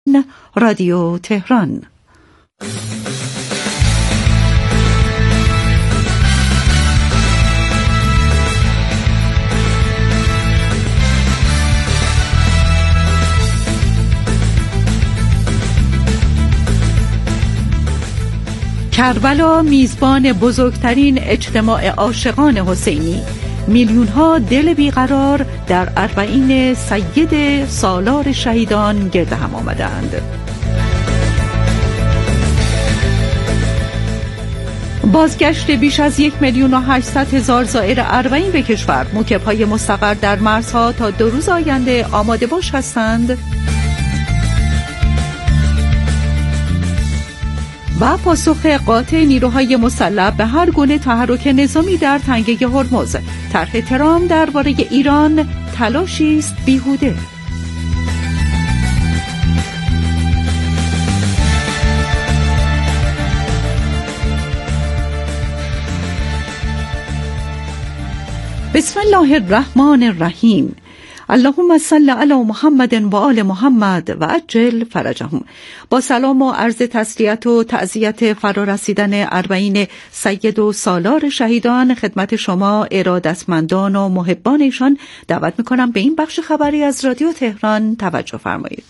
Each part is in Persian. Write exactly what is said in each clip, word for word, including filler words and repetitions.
رادیو تهران. کربلا میزبان بزرگترین اجتماع عاشقان حسینی، میلیون ها دل بیقرار در اربعین سید سالار شهیدان گرد هم آمدند. بازگشت بیش از یک میلیون و هشتصد هزار زائر اربعین به کشور، موکب‌های مستقر در مرزها تا دو روز آینده آماده باش هستند. و پاسخ قاطع نیروهای مسلح به هر گونه تحرک نظامی در تنگه هرمز. طرح ترامپ درباره ایران تلاشی است بیهوده. بسم الله الرحمن الرحیم. اللهم صل علی محمد و آل محمد و عجل فرجهم. با سلام و عرض تسلیت و تعزیت فرارسیدن اربعین سید و سالار شهیدان خدمت شما ارادتمندان و محبان ایشان دعوت میکنم به این بخش خبری از رادیو تهران توجه فرمایید.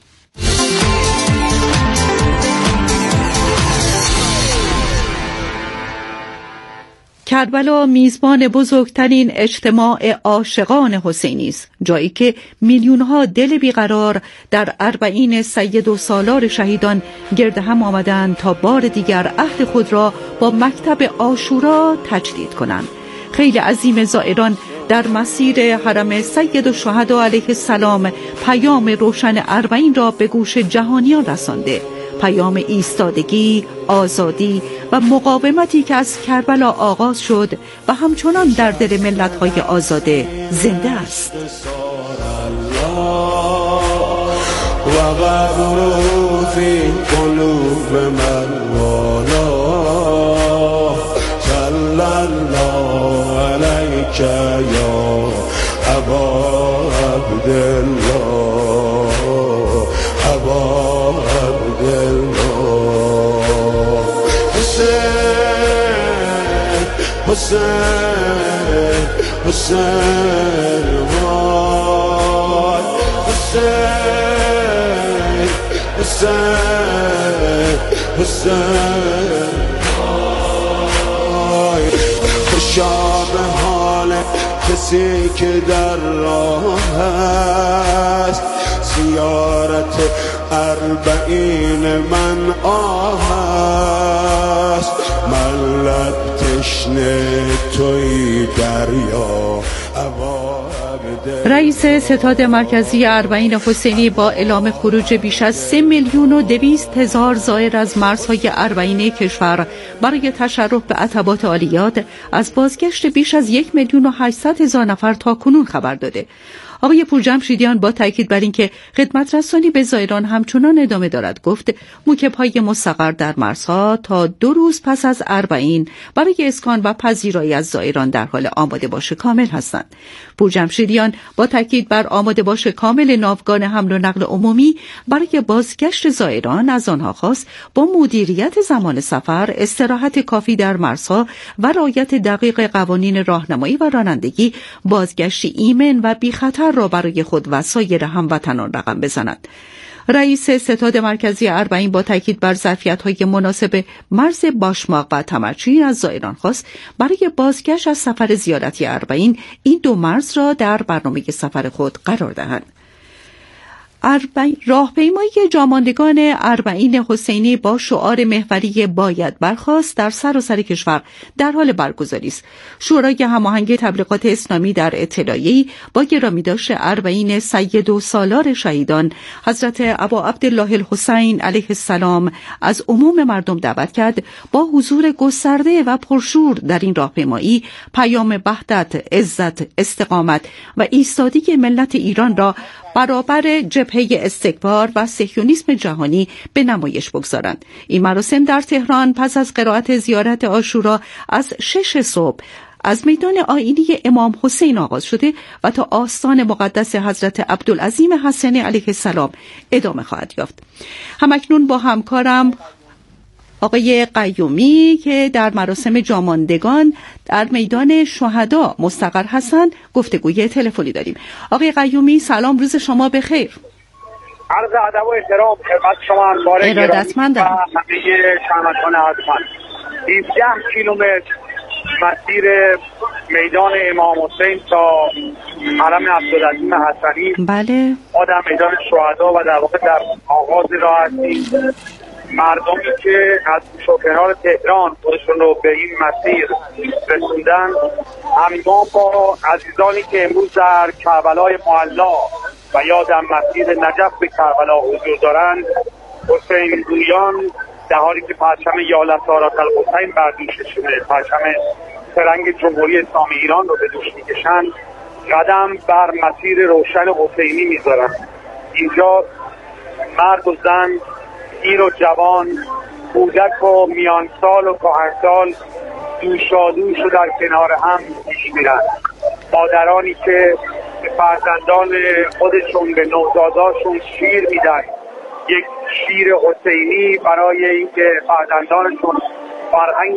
کربلا میزبان بزرگترین اجتماع عاشقان حسینی است، جایی که میلیون‌ها دل بیقرار در اربعین سید و سالار شهیدان گرد هم آمدند تا بار دیگر عهد خود را با مکتب عاشورا تجدید کنند. خیلی عظیم زائران در مسیر حرم سید الشهدا علیه السلام پیام روشن اربعین را به گوش جهانیان رسانده. پیام ایستادگی، آزادی و مقاومتی که از کربلا آغاز شد و همچنان در دل ملت‌های آزاده زنده است. حسین حسین وای حسین حسین حسین وای. خوشا به حال کسی که در راه است، زیارت اربعین من آه است. من لب تشنه توی دریا. رئیس ستاد مرکزی اربعین حسینی با اعلام خروج بیش از سه میلیون و دویست هزار زائر از مرزهای اربعین کشور برای تشرف به عتبات عالیات از بازگشت بیش از یک میلیون و هشتصد هزار نفر تا کنون خبر داده. آقای پورجمشیدیان با تاکید بر اینکه خدمت رسانی به زائران همچنان ادامه دارد گفت موکب‌های مستقر در مرزها تا دو روز پس از اربعین برای اسکان و پذیرایی از زائران در حال آماده باش کامل هستند. پورجمشیدیان با تاکید بر آماده باش کامل ناوگان حمل و نقل عمومی برای بازگشت زائران از آنها خواست با مدیریت زمان سفر، استراحت کافی در مرزها و رعایت دقیق قوانین راهنمایی و رانندگی بازگشتی ایمن و بی خطر را برای خود و سایر هموطنان رقم بزند. رئیس ستاد مرکزی اربعین با تاکید بر ظرفیت‌های مناسب مرز باشماق و تمرچین از زائران خواست برای بازگشت از سفر زیارتی اربعین این دو مرز را در برنامه سفر خود قرار دهند. راهپیمایی جاماندگان اربعین حسینی با شعار محوری باید برخاست در سراسر کشور در حال برگزاری است. شورای هماهنگ تبلیغات اسلامی در اطلاعیه‌ای با گرامیداشت اربعین سید و سالار شهیدان حضرت ابا عبدالله الحسین علیه السلام از عموم مردم دعوت کرد با حضور گسترده و پرشور در این راهپیمایی پیام وحدت، عزت، استقامت و ایستادگی ملت ایران را برابر جبهه استکبار و صهیونیسم جهانی به نمایش بگذارند. این مراسم در تهران پس از قرائت زیارت عاشورا از شش صبح از میدان آیینی امام حسین آغاز شده و تا آستان مقدس حضرت عبدالعظیم حسنی علیه السلام ادامه خواهد یافت. همکنون با همکارم آقای قیومی که در مراسم جاماندگان در میدان شهدا مستقر هستند گفتگوی تلفنی داریم. آقای قیومی سلام، روز شما بخیر. عرض ادب و احترام خدمت شما همکار ارادتمندم. همه شهروندان ارجمند. هفده کیلومتر مسیر میدان امام حسین تا حرم عبدالعظیم حسنی، بله، ما در میدان شهدا و در واقع در آغاز راه هستیم. مردمی که از کنار تهران خودشون رو به این مسیر رسوندن همگام با عزیزانی که امروز در کربلای معلا و یا در مسیر نجف به کربلا حضور دارند، حسین گویان در حالی که پرچم یا لطارات الحسین بر دوششونه، پرچم سرنگ جمهوری اسلامی ایران رو به دوش میکشند، قدم بر مسیر روشن حسینی میذارند. اینجا مرد و زن، پیر و جوان، کودک و میانسال و کهنسال دوشادوش و در کنار هم پیش میرند. مادرانی که به فرزندان خودشون، به نوزاداشون شیر میدن، یک شیر حسینی برای اینکه فرزندانشون فرهنگ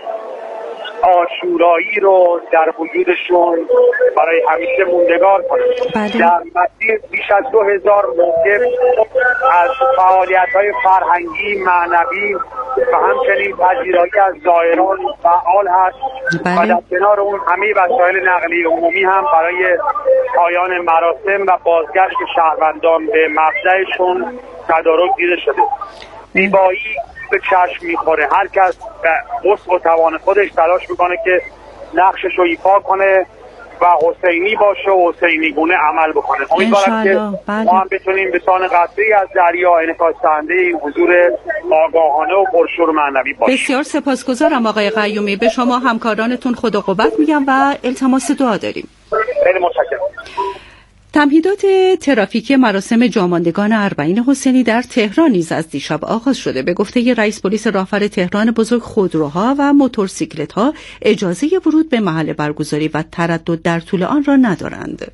عاشورایی رو در وجودشون برای همیشه موندگار کنند. در مسیر بیش از دو هزار موقف از فعالیت‌های فرهنگی، معنوی و همچنین پذیرایی از زائران فعال هست. بله. و در کنار اون همه وسایل نقلیه عمومی هم برای پایان مراسم و بازگشت شهروندان به مبدأشون تدارک دیده شده. زیبایی به چشم میخوره. هر کس به وسع و توان خودش تلاش میکنه که نقشش رو ایفا کنه و حسینی باشه و حسینی گونه عمل بکنه. امیدوارم که بله. ما هم بتونیم به سان قطعی از دریا انعکاس دهنده این حضور آگاهانه و پرشور معنوی باشیم. بسیار سپاسگزارم آقای قیومی. به شما همکارانتون خدا قوت میگم و التماس دعا داریم. خیلی متشکرم. تمهیدات ترافیکی مراسم جاماندگان اربعین حسینی در تهران نیز از دیشب آغاز شده. به گفته رئیس پلیس راهور تهران بزرگ، خودروها و موتورسیکلت‌ها اجازه ورود به محل برگزاری و تردد در طول آن را ندارند.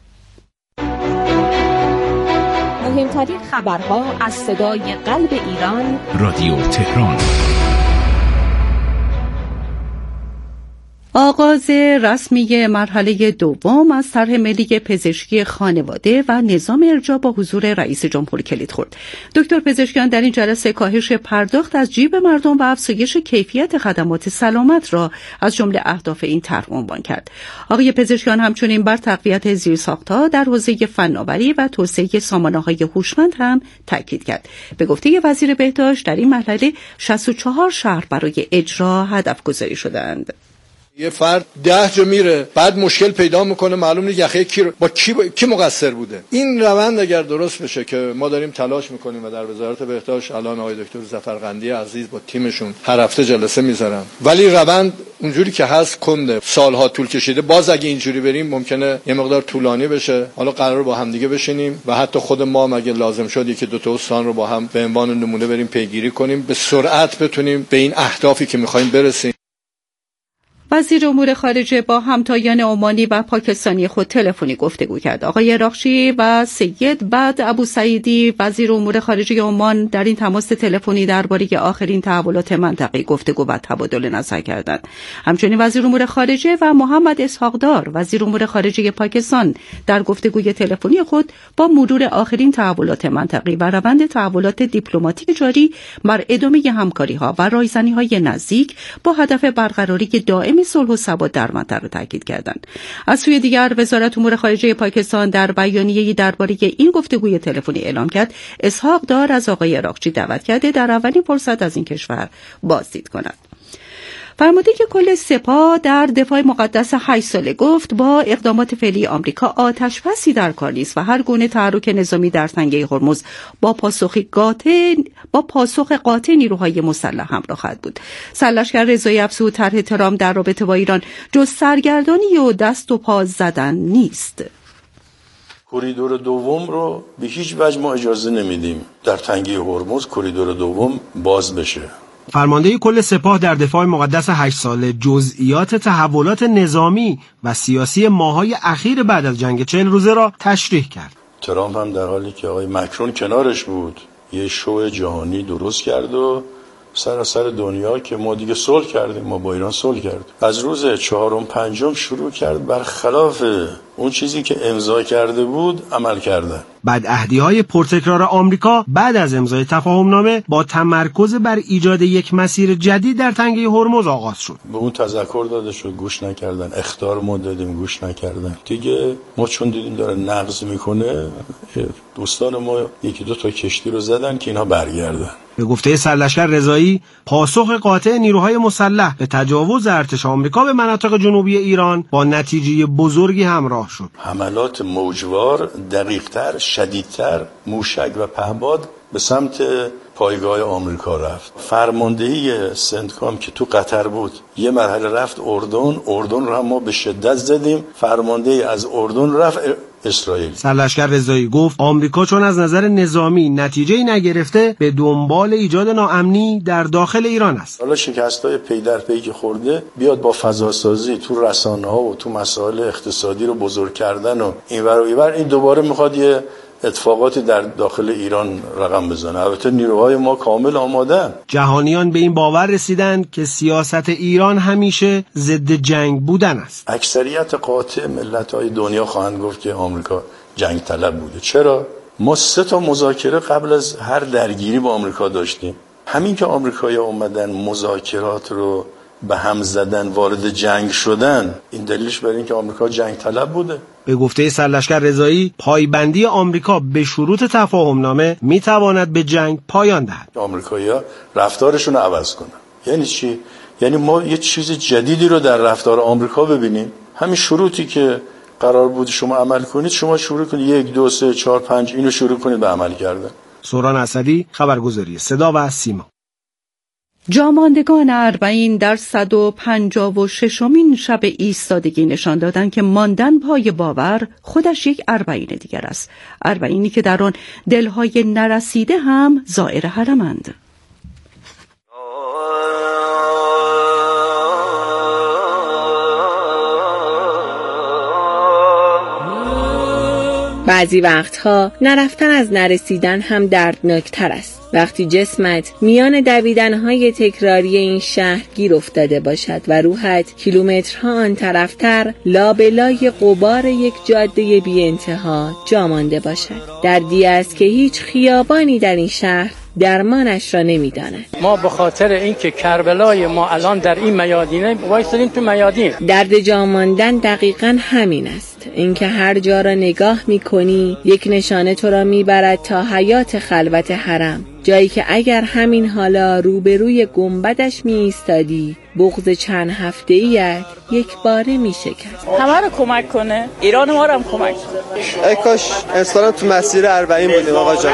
مهمترین خبرها از صدای قلب ایران، رادیو تهران. آغاز رسمی مرحله دوم از طرح ملی پزشکی خانواده و نظام ارجاع با حضور رئیس جمهور کلید خورد. دکتر پزشکیان در این جلسه کاهش پرداخت از جیب مردم و افزایش کیفیت خدمات سلامت را از جمله اهداف این طرح عنوان کرد. آقای پزشکیان همچنین بر تقویت زیرساخت‌ها در حوزه فناوری و توسعه سامانه‌های هوشمند هم تاکید کرد. به گفته وزیر بهداشت در این مرحله شصت و چهار شهر برای اجرا هدف گذاری شدند. یه فرد ده جا میره، بعد مشکل پیدا میکنه، معلوم نیست یخه کی با کی با... کی مقصر بوده. این روند اگر درست بشه که ما داریم تلاش میکنیم و در وزارت بهداشت الان آقای دکتر ظفرقندی عزیز با تیمشون هر هفته جلسه میذارن، ولی روند اونجوری که هست کنده، سالها طول کشیده. باز اگه اینجوری بریم ممکنه یه مقدار طولانی بشه. حالا قرار با هم دیگه بشینیم و حتی خود ما مگه لازم شد یکی دو تا استان رو با هم به عنوان نمونه بریم پیگیری کنیم، به سرعت بتونیم به این اهدافی که میخوایم برسیم. وزیر امور خارجه با همتایان عمانی و پاکستانی خود تلفنی گفتگو کرد. آقای راخشی و سید بعد ابو سعیدی وزیر امور خارجه عمان در این تماس تلفنی درباره آخرین تحولات منطقه‌ای گفتگو و تبادل نظر کردند. همچنین وزیر امور خارجه و محمد اسحاقدار وزیر امور خارجه پاکستان در گفتگوی تلفنی خود با مرور آخرین تحولات منطقه‌ای و روند تحولات دیپلماتیک جاری بر ادامه همکاری‌ها و رایزنی‌های نزدیک با هدف برقراری دائم صلح و ثبات در منطقه تاکید کردند. از سوی دیگر وزارت امور خارجه پاکستان در بیانیه‌ای درباره این گفتگوی تلفنی اعلام کرد اسحاق دار از آقای راقچی دعوت کرده در اولین فرصت از این کشور بازدید کند. فرمانده کل سپاه در دفاع مقدس هشت ساله گفت با اقدامات فعلی آمریکا آتش‌بسی در کار نیست و هر گونه تحرک نظامی در تنگه هرمز با پاسخ قاطع با پاسخ قاطع نیروهای مسلح همراه خواهد بود. سرلشکر رضایی افزود طرح ترامپ در رابطه با ایران جز سرگردانی و دست و پا زدن نیست. کریدور دوم رو به هیچ وجه ما اجازه نمیدیم در تنگه هرمز کریدور دوم باز بشه. فرمانده کل سپاه در دفاع مقدس هشت ساله جزئیات تحولات نظامی و سیاسی ماه‌های اخیر بعد از جنگ چهل روزه را تشریح کرد. ترامپ هم در حالی که آقای مکرون کنارش بود یه شو جهانی درست کرد و سراسر دنیا که ما دیگه صلح کردیم، ما با ایران صلح کردیم. از روز چهارم پنجم شروع کرد برخلاف اون چیزی که امضا کرده بود عمل کردن. بدعهدی‌های پرتکرار آمریکا بعد از امضای تفاهمنامه با تمرکز بر ایجاد یک مسیر جدید در تنگه هرمز آغاز شد. به اون تذکر داده شد، گوش نکردن. اخطار ما دادیم، گوش نکردن. دیگه ما چون دیدیم داره نقض میکنه، دوستان ما یکی دو تا کشتی رو زدن که اینها برگردن. به گفته سرلشکر رضایی، پاسخ قاطع نیروهای مسلح به تجاوز ارتش آمریکا به مناطق جنوبی ایران با نتیجه بزرگی همراه شد. حملات موجوار، دقیق‌تر، شدیدتر، موشک و پهپاد به سمت پایگاه آمریکا رفت. فرماندهی سنتکام که تو قطر بود یه مرحله رفت اردن، اردن رو هم ما به شدت زدیم. فرماندهی از اردن رفت اسرائیل. سرلشکر رضایی گفت آمریکا چون از نظر نظامی نتیجه‌ای نگرفته به دنبال ایجاد ناامنی در داخل ایران است. حالا شکست‌های پی در پی که خورده بیاد با فضاسازی تو رسانه‌ها و تو مسائل اقتصادی رو بزرگ کردن و اینور و اینور، این دوباره میخواد یه اتفاقاتی در داخل ایران رقم بزنه. البته نیروهای ما کامل آمادن. جهانیان به این باور رسیدند که سیاست ایران همیشه ضد جنگ بودن است. اکثریت قاطع ملت‌های دنیا خواهند گفت که آمریکا جنگ طلب بوده. چرا؟ ما سه تا مذاکره قبل از هر درگیری با آمریکا داشتیم. همین که آمریکایی‌ها اومدن مذاکرات رو به هم زدن، وارد جنگ شدن، این دلیلش بر این که آمریکا جنگ طلب بوده. به گفته سرلشکر رضایی، پایبندی آمریکا به شروط تفاهمنامه میتواند به جنگ پایان دهد. آمریکایی‌ها رفتارشون رو عوض کنن. یعنی چی؟ یعنی ما یه چیز جدیدی رو در رفتار آمریکا ببینیم. همین شروطی که قرار بود شما عمل کنید، شما شروع کنید یک دو سه چهار پنج اینو شروع کنید به عمل کردن. سوران اسدی، خبرگزاری صدا و سیما. جاماندگان اربعین در صد و پنجاه و ششمین شب ایستادگی نشان دادند که ماندن پای باور خودش یک اربعین دیگر است. اربعینی که در آن دلهای نرسیده هم زائر حرمند. بعضی وقتها نرفتن از نرسیدن هم دردناکتر است. وقتی جسمت میان دویدنهای تکراری این شهر گیر افتاده باشد و روحت کیلومترها آن طرفتر لابلای غبار یک جاده بی انتها جا مانده باشد. دردی است که هیچ خیابانی در این شهر درمانش را نمی‌داند. ما به خاطر اینکه کربلای ما الان در این میادینه وایسادیم تو میادین. درد جا ماندن دقیقاً همین است. اینکه هر جا را نگاه می‌کنی یک نشانه تو را می‌برد تا حیات خلوت حرم، جایی که اگر همین حالا روبروی گنبدش می‌ایستادی بغض چند هفته‌ایت یک باره می‌شکست. همه رو کمک کنه، ایران ما رو هم کمک کنه. ای کاش انسان تو مسیر اربعین بودیم آقا جان.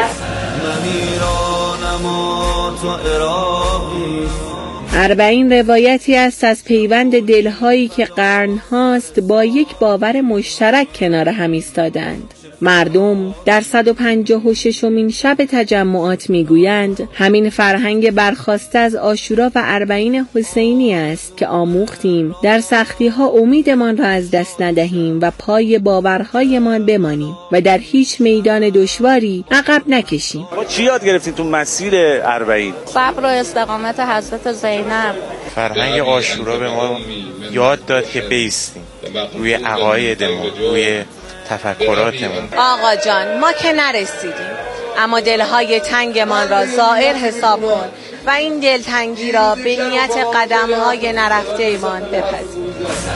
اربعین روایتی است از پیوند دلهایی که قرنهاست با یک باور مشترک کنار هم ایستادند. مردم در صد و پنجاه و ششمین شب تجمعات میگویند همین فرهنگ برخاسته از عاشورا و اربعین حسینی است که آموختیم در سختی ها امیدمان را از دست ندهیم و پای باورهایمان بمانیم و در هیچ میدان دشواری عقب نکشیم. ما چی یاد گرفتیم تو مسیر اربعین؟ صبر و استقامت حضرت زینب. فرهنگ عاشورا به ما یاد داد که بایستیم روی عقایدمون، روی تفکراتمون. آقا جان ما که نرسیدیم، اما دلهای تنگمان را زائر حساب کن و این دلتنگی را به نیت قدمهای نرفته ایمان بپذیر.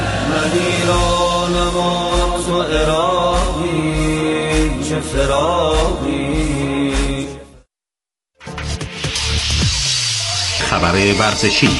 خبر ورزشی.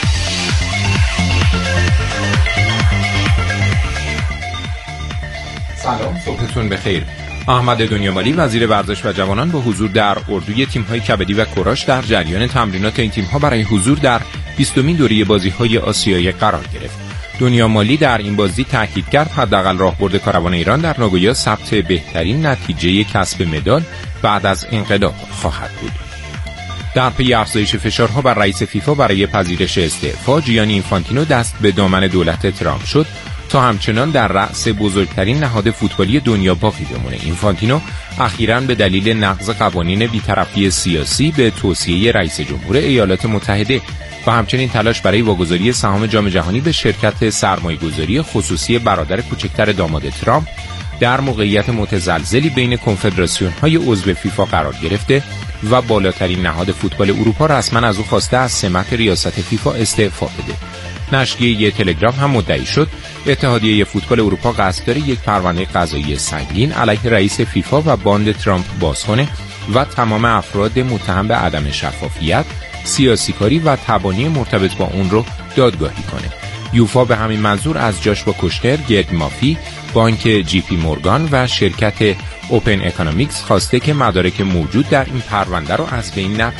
سلام، صبحتون بخیر. احمد دنیامالی وزیر ورزش و جوانان با حضور در اردوی تیم‌های کبدی و کوراش در جریان تمرینات این تیم‌ها برای حضور در بیستمین دوره بازی‌های آسیایی قرار گرفت. دنیامالی در این بازی تاکید کرد حداقل راهبرد کاروان ایران در ناگویا ثبت بهترین نتیجه کسب مدال بعد از انقلاب خواهد بود. در پی افزایش فشارها بر رئیس فیفا برای پذیرش استعفا، جیانی اینفانتینو دست به دامن دولت ترامپ شد تا همچنان در رأس بزرگترین نهاد فوتبالی دنیا باقی بمونه. اینفانتینو اخیراً به دلیل نقض قوانین بی‌طرفی سیاسی به توصیه رئیس جمهور ایالات متحده و همچنین تلاش برای واگذاری سهام جام جهانی به شرکت سرمایه‌گذاری خصوصی برادر کوچکتر داماد ترامپ در موقعیت متزلزلی بین کنفدراسیون‌های عضو فیفا قرار گرفته و بالاترین نهاد فوتبال اروپا رسما از او خواسته از سمت ریاست فیفا استعفا بده. نشریه تلگراف هم مدعی شد اتحادیه فوتبال اروپا قصد داره یک پرونده قضایی سنگین علیه رئیس فیفا و باند ترامپ باز کنه و تمام افراد متهم به عدم شفافیت، سیاسی کاری و تبانی مرتبط با اون رو دادگاهی کنه. یوفا به همین منظور از جاشوا کوشنر، گرد مافی، بانک جی پی مورگان و شرکت اوپن اکونومیکس خواسته که مدارک موجود در این پرونده رو از بین نبره.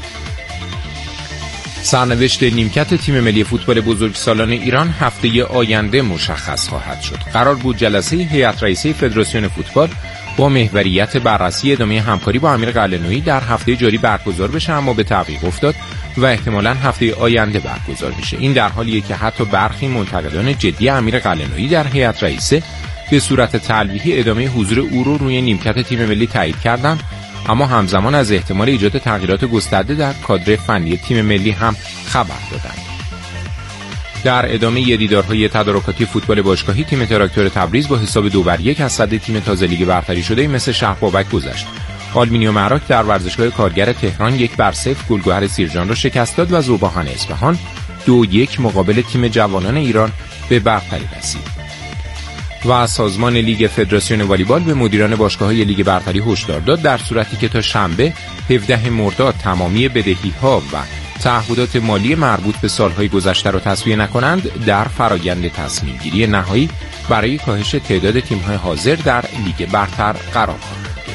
سرنوشت نیمکت تیم ملی فوتبال بزرگسالان ایران هفته آینده مشخص خواهد شد. قرار بود جلسه هیئت رئیسه فدراسیون فوتبال با محوریت بررسی ادامه همکاری با امیر قلعه‌نویی در هفته جاری برگزار بشه، اما به تعویق افتاد و احتمالاً هفته آینده برگزار بشه. این در حالیه که حتی برخی منتقدان جدی امیر قلعه‌نویی در هیئت رئیسه به صورت تلویحی ادامه حضور او رو روی نیمکت تیم ملی تایید کردند، اما همزمان از احتمال ایجاد تغییرات گسترده در کادر فنی تیم ملی هم خبر دادند. در ادامه دیدارهای تدارکاتی فوتبال باشگاهی، تیم تراکتور تبریز با حساب دو بر یک از صد تیم تازه لیگ برتری شده مثل شهربابک گذشت. آلومینیوم عراق در ورزشگاه کارگر تهران یک بر صفر گلگهر سیرجان را شکست داد و ذوباهن اصفهان دو یک مقابل تیم جوانان ایران به برتری رسید. و سازمان لیگ فدراسیون والیبال به مدیران باشگاه‌های لیگ برتری هشدار داد در صورتی که تا شنبه هفدهم مرداد تمامی بدهی‌ها و تعهدات مالی مربوط به سالهای گذشته را تسویه نکنند، در فرایند تصمیم گیری نهایی برای کاهش تعداد تیم‌های حاضر در لیگ برتر قرار خواهند گرفت.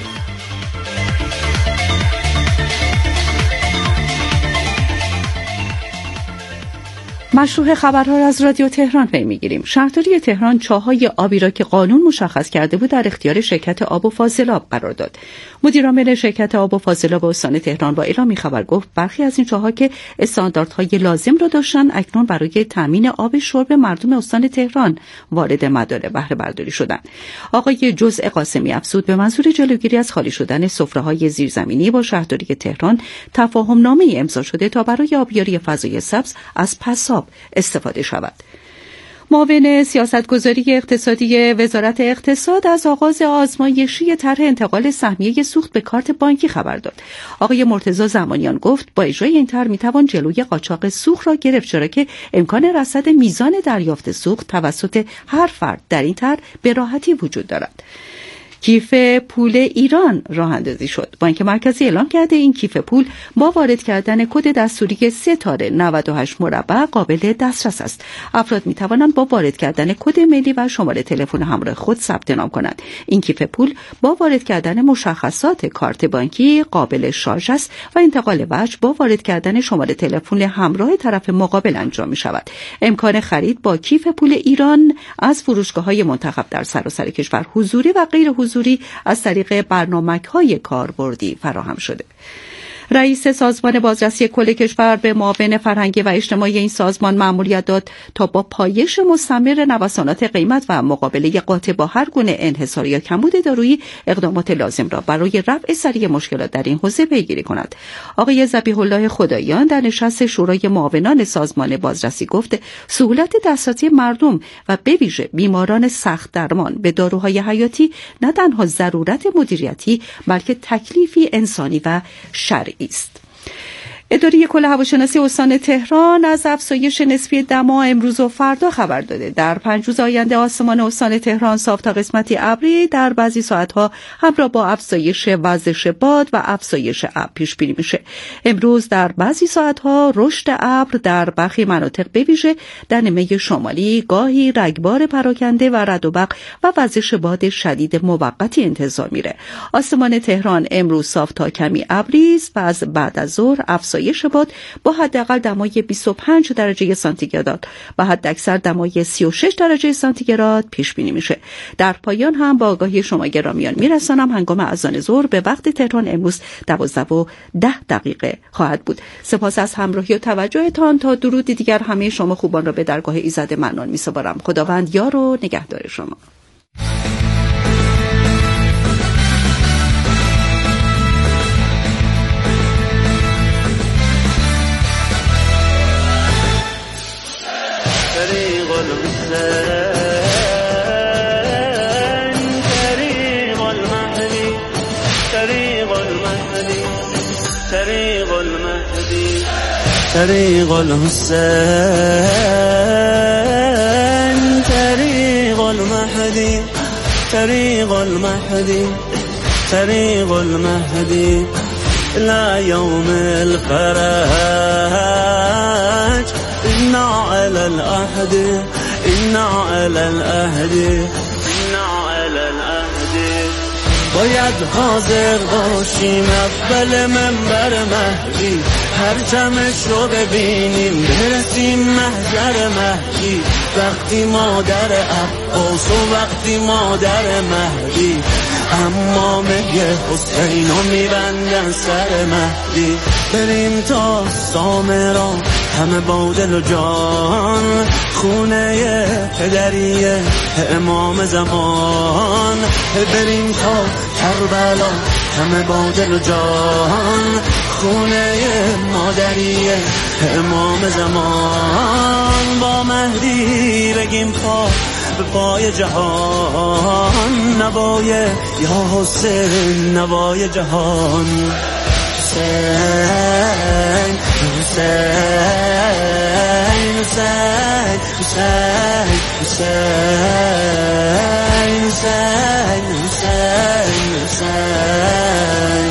مشروع خبرها را از رادیو تهران پی می‌گیریم. شهرداری تهران چاهای آبی را که قانون مشخص کرده بود در اختیار شرکت آب و فاضلاب قرار داد. مدیر عامل شرکت آب و فاضلاب استان تهران با اعلام خبر گفت برخی از این چاه‌ها که استانداردهای لازم را داشتند اکنون برای تامین آب شرب مردم استان تهران وارد مدار بهره برداری شدند. آقای جزء قاسمی افزود به منظور جلوگیری از خالی شدن سفره‌های زیرزمینی با شهرداری تهران تفاهم‌نامه‌ای امضا شده تا برای آبیاری فضای سبز از پساب استفاده شود. معاون سیاستگذاری اقتصادی وزارت اقتصاد از آغاز آزمایشی طرح انتقال سهمیه سوخت به کارت بانکی خبر داد. آقای مرتضی زمانیان گفت با اجرای این طرح میتوان جلوی قاچاق سوخت را گرفت، چرا که امکان رصد میزان دریافت سوخت توسط هر فرد در این طرح به راحتی وجود دارد. کیف پول ایران راه اندازی شد. بانک مرکزی اعلام کرده این کیف پول با وارد کردن کد دستوری ستاره نود و هشت مربع قابل دسترس است. افراد می توانند با وارد کردن کد ملی و شماره تلفن همراه خود ثبت نام کنند. این کیف پول با وارد کردن مشخصات کارت بانکی قابل شارژ است و انتقال وجه با وارد کردن شماره تلفن همراه طرف مقابل انجام می شود. امکان خرید با کیف پول ایران از فروشگاه‌های منتخب در سراسر کشور حضوری و غیر حضوری از طریق برنامه‌های کاربردی فراهم شده. رئیس سازمان بازرسی کل کشور به معاون فرهنگی و اجتماعی این سازمان مأموریت داد تا با پایش مستمر نوسانات قیمت و مقابله قاطع با هر گونه انحصار یا کمبود دارویی اقدامات لازم را برای رفع سریع مشکلات در این حوزه پیگیری کند. آقای ذبیح الله خداییان در نشست شورای معاونان سازمان بازرسی گفت سهولت دسترسی مردم و به ویژه بیماران سخت درمان به داروهای حیاتی نه تنها ضرورت مدیریتی بلکه تکلیفی انسانی و شرعی است. اداره کل هواشناسی استان تهران از افزایش نسبی دما امروز و فردا خبر داده. در پنج روز آینده آسمان استان تهران صاف تا قسمتی ابری در بعضی ساعتها همراه با افزایش وزش باد و افزایش ابر پیش بینی میشه. امروز در بعضی ساعتها رشد ابر در برخی مناطق به ویژه در نیمه شمالی گاهی رگبار پراکنده و رعد و برق و وزش باد شدید موقتی انتظار میره. آسمان تهران امروز صاف تا کمی ابری است و از بعد از ظهر افزایش افزایش باد با حداقل دمای بیست و پنج درجه سانتیگراد و حداکثر دمای سی و شش درجه سانتیگراد پیش بینی میشه. در پایان هم با آگاهی شما گرامیان میرسانم هنگام اذان ظهر به وقت تهران امروز دوازده و ده دقیقه خواهد بود. سپاس از همراهی و توجهتان. تا درودی دیگر همه شما خوبان را به درگاه ایزد منان میسپارم. خداوند یار و نگهدار شما. طريق الحسين طريق المهدي طريق المهدي طريق المهدي إلى يوم الفرج إنا على العهد إنا على العهد إنا على العهد باید حاضر باشیم اول منبر مهدی پرچمش رو ببینیم برسیم محضر مهدی وقتی مادر عباس و وقتی مادر مهدی اما میگه حسین رو میبندن سر مهدی بریم تا سامرا همه با دل و جان خونه پدریه امام زمان بریم تا کربلا همه با دل و جان خونه مادریه امام زمان با مهدی بگیم پا به پای جهان نوای یا حسین نوای جهان حسین حسین حسین حسین حسین حسین حسین حسین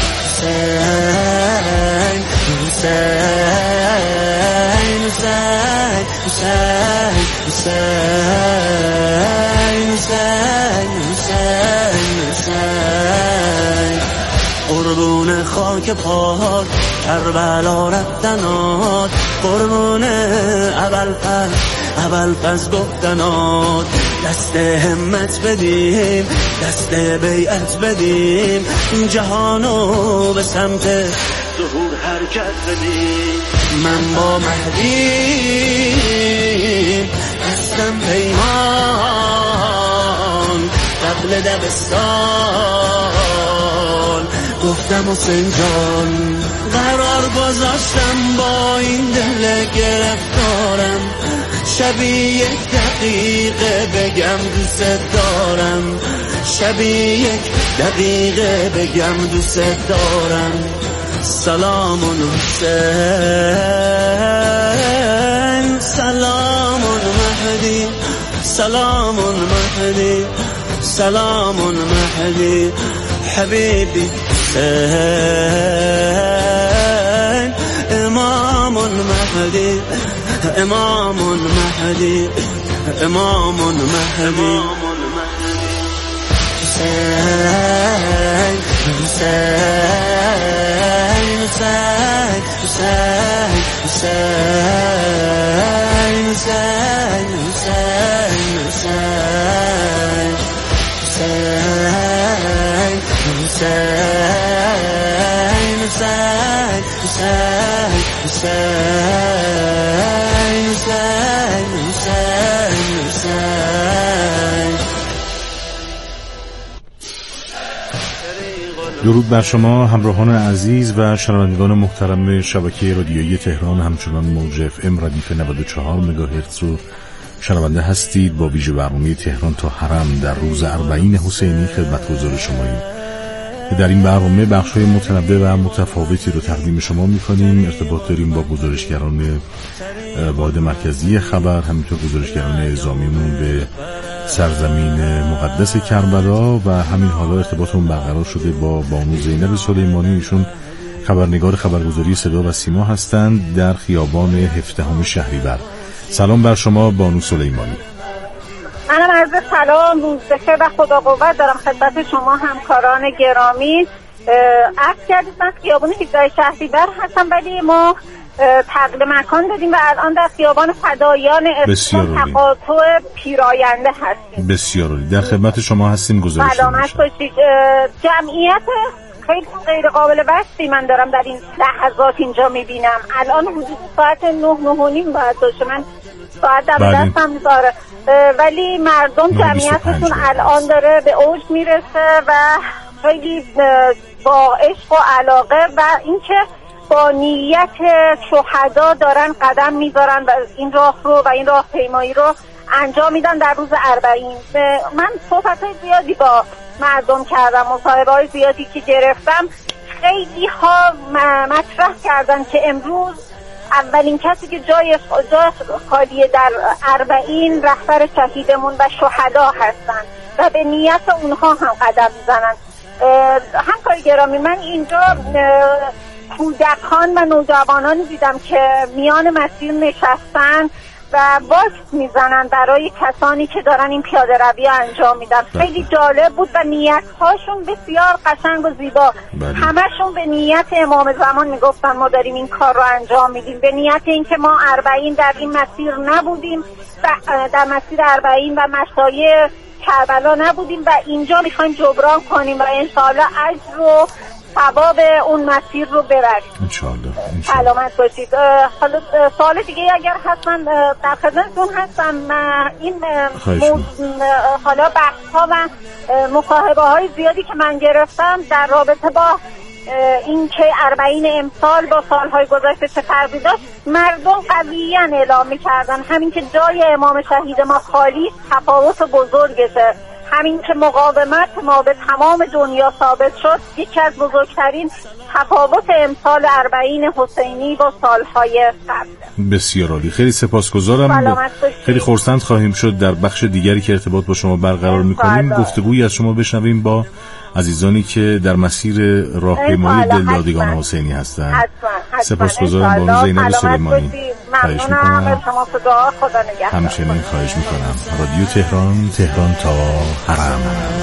حسین حسین حسین حسین حسین حسین قربون خاک پاک کربلا رفتنات قربون ابوالفضل ابوالفضل گفتنات دست همت بدیم دست بیعت بدیم جهانو به سمت ظهور حرکت بدیم من با مهدی دستم پیمان قبل دبستان گفتم حسین جان قرار گذاشتم با این دل گرفتارم شبی یک دقیقه بگم دوست دارم شبی یک دقیقه بگم دوست دارم سلام حسین سلام مهدی سلام مهدی سلام مهدی حبیبی حسین امام مهدی امام مهدی امام مهدی حسین حسین حسین حسین حسین حسین حسین حسین حسین حسین حسین حسین حسین حسین حسین. درود بر شما همراهان عزیز و شنوندگان محترم شبکه رادیویی تهران. همچنان موج اف ام ردیف نود و چهار مگاهرتز رو شنونده هستید. با ویژه برنامه تهران تا حرم در روز اربعین حسینی خدمتگزار شماییم. در این برنامه بخش‌های متنوع و متفاوتی رو تقدیم شما می‌کنیم. ارتباط داریم با گزارشگران واحد مرکزی خبر، همینطور گزارشگران اعزامیمون به سرزمین مقدس کربلا و همین حالا ارتباطمون برقرار شده با بانو زینب سلیمانی. ایشون خبرنگار خبرگزاری صدا و سیما هستند در خیابان هفدهم شهریور. سلام بر شما بانو سلیمانی. منم عرض سلام، روز بخیر و خدا قوت دارم خدمت شما همکاران گرامی عرض کردید من خیابان هفده شهریور هستم، ولی ما تغییر مکان دادیم و الان در خیابان فدایان اسلام تقاطع پیراینده هستیم. بسیار عالی، در خدمت شما هستیم. گزارش سلامت باشید. جمعیت خیلی غیر قابل وصفی من دارم در این لحظات اینجا میبینم. الان حدود ساعت نه نه و نیم باید باشه، من ساعت دم دستم داره، ولی مردم جمعیتشون الان داره به اوج میرسه و خیلی با عشق و علاقه و اینکه با نیت شهدا دارن قدم میذارن و این راه رو و این راه پیمایی رو انجام میدن در روز اربعین. من صحبت‌های زیادی با مردم کردم، مصاحبه‌های زیادی که گرفتم، خیلی ها مطرح کردن که امروز اولین کسی که جای جای خالیه در اربعین رهبر شهیدمون و شهدا هستن و به نیت اونها هم قدم میزنن. همکار گرامی، من اینجا کودکان و نوجوانانی دیدم که میان مسیر نشستن و واکس میزنن برای کسانی که دارن این پیاده روی انجام میدن. خیلی جالب بود و نیت هاشون بسیار قشنگ و زیبا. همشون به نیت امام زمان میگفتن ما داریم این کار رو انجام میدیم، به نیت اینکه ما اربعین در این مسیر نبودیم، در مسیر اربعین و مشایع کربلا نبودیم و اینجا میخوایم جبران کنیم و انشاءالله اجر و ثواب اون مسیر رو ببریم انشاءالله. سلامت باشید. حالا سوال دیگه اگر هست من در خدمتتون هستم. این حالا بحث ها و مصاحبه های زیادی که من گرفتم در رابطه با این که اربعین امسال با سالهای گذشته چه فرقی داشت، مردم قویاً اعلام می‌کردن همین که جای امام شهید ما خالی تفاوت بزرگشه، همین که مقاومت ما به تمام دنیا ثابت شد، یکی از بزرگترین تفاوت امسال اربعین حسینی با سالهای قبل. بسیار عالی، خیلی سپاسگزارم. خیلی خرسند خواهیم شد در بخش دیگری که ارتباط با شما برقرار می‌کنیم گفتگویی از شما بشنویم با عزیزانی که در مسیر راهپیمایی دلدادگان حسینی هستند. سپاسگزارم بانو زینب سلیمانی. خواهش میکنم. همچنین خواهش میکنم. رادیو تهران، تهران تا حرم.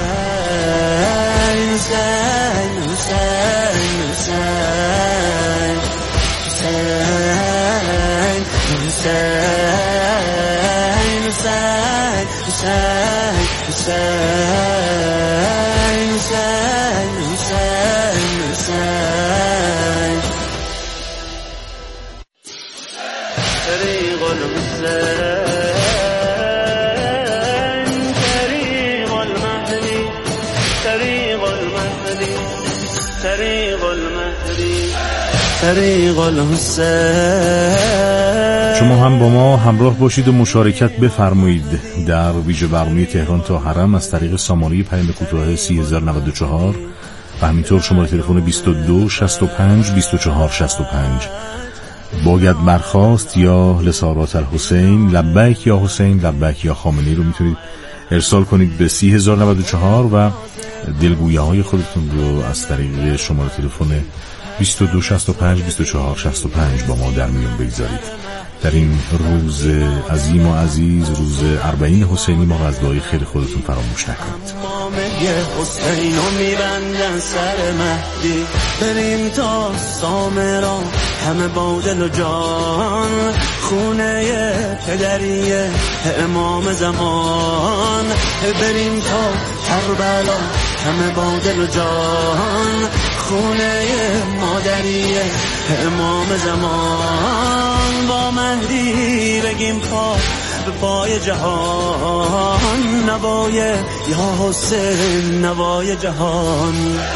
شما هم با ما همراه باشید و مشارکت بفرمایید در ویژه برنامه تهران تا حرم از طریق سامانه پیام کوتاه سی هزار و نود و چهار و همینطور شماره تلفن بیست و دو شصت و پنج بیست و چهار شصت و پنج. باید برخاست یا لسارات الحسین، لبیک یا حسین، لبیک یا خامنه‌ای رو میتونید ارسال کنید به سی هزار و نود و چهار و دلگویه های خودتون رو از طریق شماره تلفن بیست و دو شصت و پنج بیست و چهار شصت و پنج با ما در میون بگذارید. در این روز عظیم و عزیز، روز اربعین حسینی، ما از دعای خیر خودتون فراموش نکنید. حسین و میبندن سر مهدی، بریم تا سامرا همه با دل و جان، خونه پدریه امام زمان، بریم تا کربلا همه با دل و جان، خونه مادریه امام زمان، با مهدی بگیم پا به پای جهان، نوای یا حسین نوای جهان،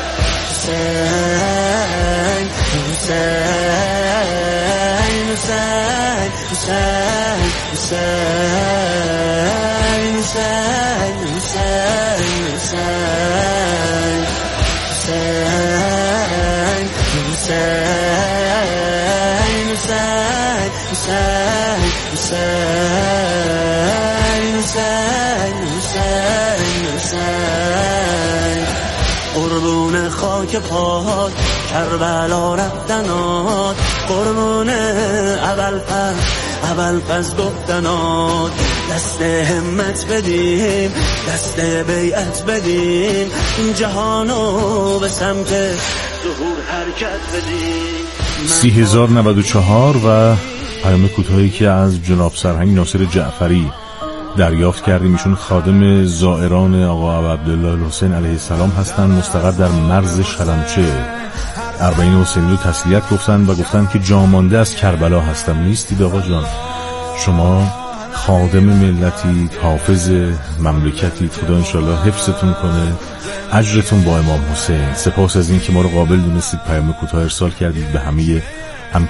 حسین حسین حسین حسین حسین حسین حسین حسین قربون خاک پاک کربلا رفتنات، قربون اول پر اول پس گفتنات، دست همت بدیم، دست بیعت بدیم، جهانو به سمت ظهور حرکت بدیم. سی هزار نود و چهار و پیام کوتاهی که از جناب سرهنگ ناصر جعفری دریافت کردیم. ایشون خادم زائران آقا عبدالله حسین علیه السلام هستند، مستقر در مرز شلمچه. اربعین حسینی رو تسلیت گفتن و گفتن که جامانده از کربلا هستم. نیستید آقا جان، شما خادم ملتی، حافظ مملکتی. خدا انشالله حفظتون کنه، اجرتون با امام حسین. سپاس از این که ما رو قابل دونستید، پیام کوتاه ارسال کردید. به همه